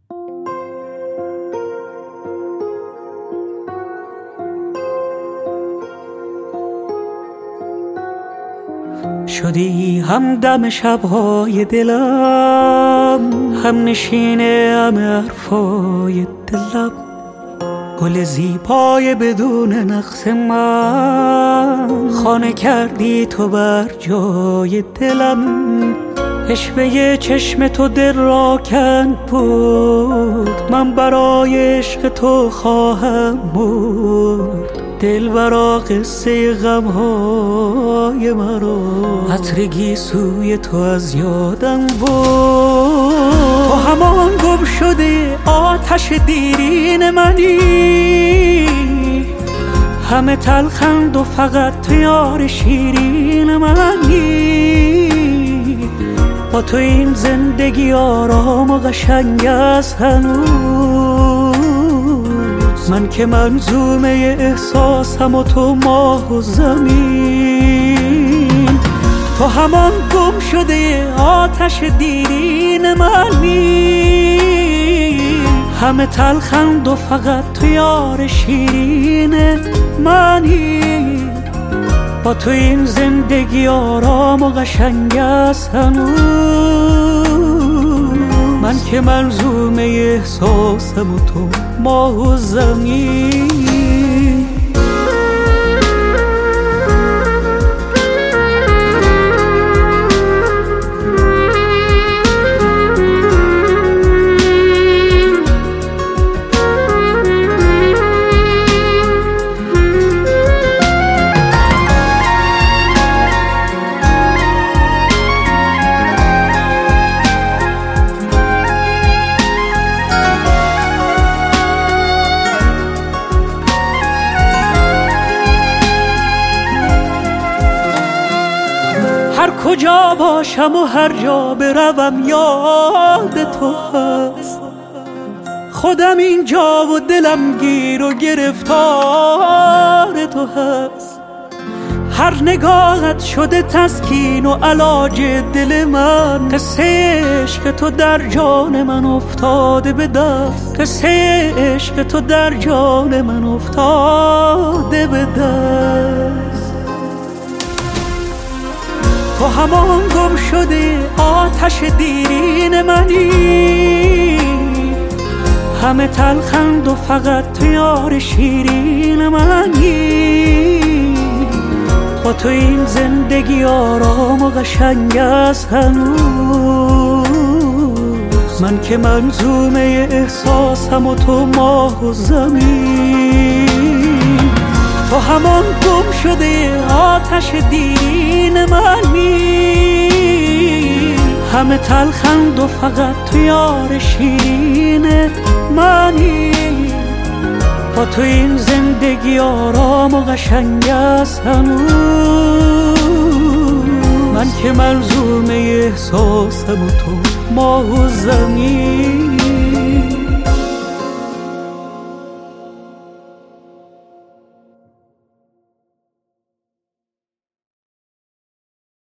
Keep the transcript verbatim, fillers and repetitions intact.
شدی همدم شب‌های دلم، هم نشینه همه حرفای دلم، گل زیبای بدون نقص من، خانه کردی تو بر جای دلم. عشوه چشم تو دل را کند بود، من برای عشق تو خواهم بود. دلبرا قصه غمهای مرا، عطر سوی تو از یادم بود. تو همان گم شده آتش دیرین منی، همه تلخند و فقط تو یار شیرین منی. با تو این زندگی آرام و قشنگ است هنوز، من که منظومه احساسم و تو ماه و زمین. تو همان گم شده آتش دیرین منی، همه تلخند و فقط تو یار شیرین منی. با تو این زندگی آرام و قشنگ است هنوز، من که منظومه احساسم و تو ماه و زمین. هر کجا باشم و هر جا بروم یاد تو هست، خودم اینجا و دلم گیر و گرفتار تو هست. هر نگاهت شده تسکین و علاج دل من، قصه عشق تو در جان من افتاده به دست، قصه عشق تو در جان من افتاده به دست. تو همان گم شده آتش دیرین منی، همه تلخند و فقط تو یار شیرین منی. با تو این زندگی آرام و قشنگ است هنوز، من که منظومه احساسم و تو ماه و زمین. تو همان گم شده آتش دیرین منی، همه تلخند و فقط تو یار شیرین منی. با تو این زندگی آرام و قشنگ است هنوز، من که ملزومه احساسم و تو ماه و زمین.